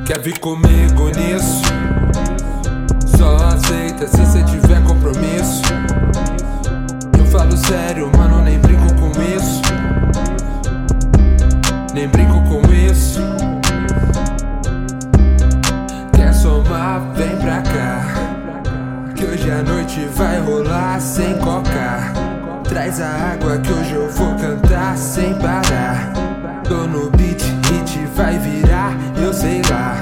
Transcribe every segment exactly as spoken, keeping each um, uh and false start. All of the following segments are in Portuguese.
Quer vir comigo nisso? Só aceita se cê tiver compromisso. Eu falo sério, mano, nem brinco com isso. Nem brinco com isso. Quer somar? Vem pra cá, que hoje a noite vai rolar sem cocar. Traz a água que hoje eu vou cantar sem parar. Tô no beat, hit vai virar, eu sei lá.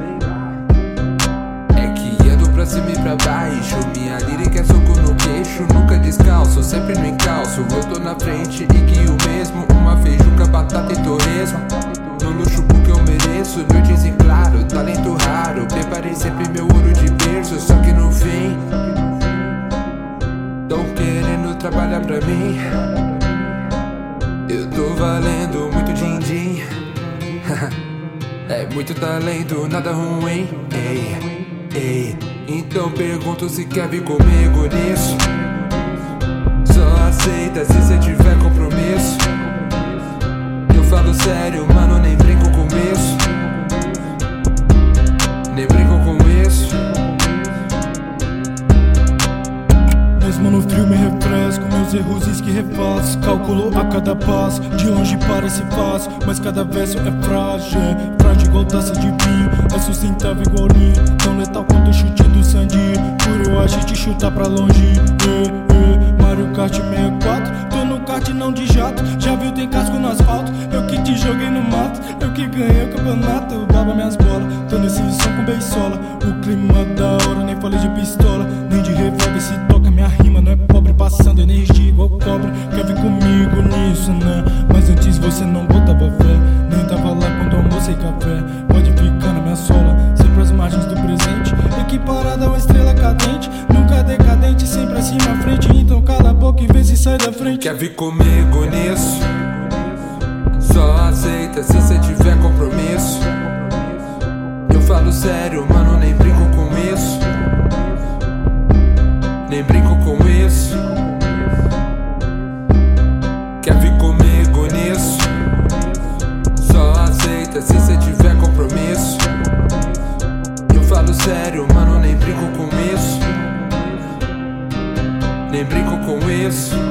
É que ando pra cima e pra baixo. Minha lírica é soco no queixo, nunca descalço, sempre no encalço. Eu tô na frente e guio mesmo. Uma feijuca, batata e torresmo. No luxo porque eu mereço, noites em claro, talento raro. Preparei sempre meu ouro de berço, só que no fim tão querendo trabalhar pra mim. Eu tô valendo muito din-din. É muito talento, nada ruim. Ei, ei. Então pergunto se quer vir comigo nisso. Só aceita se cê tiver compromisso. Eu falo sério, mano, nem brinco com isso. Nem brinco com isso. Mesmo no frio me refresco, meus erros que refaço. Calculo a cada passo, de longe parece fácil, mas cada verso é frágil. Frágil igual taça de vinho, é sustentável igual ninho. Tão letal quanto o chute do Sandy. Por eu acho de chutar pra longe. eh, eh. Mario Kart sessenta e quatro, tô no kart não de jato. Já viu, tem casco no asfalto, eu que te joguei no mato. Eu que ganhei o campeonato, eu baba minhas bolas. Tô nesse som com beisola, o clima da hora. Nem falei de pistola, nem de revólver. Se toca minha rima, não é pobre, passando energia igual cobre. Quer vir comigo nisso, né? Mas antes você não botava fé, nem tava lá quando almocei café. Pode ficar na minha sola, sempre as margens do presente. Equiparada a uma estrela cadente, nunca decadente, sempre assim na frente. Então cala a boca e vê se sai da frente. Quer vir comigo nisso? Só aceita se cê tiver compromisso. Eu falo sério, mano, nem brinco com isso. Nem brinco com isso. Quer vir comigo nisso? Só aceita se cê tiver compromisso. Eu falo sério, mano, nem brinco com isso. Nem brinco com isso.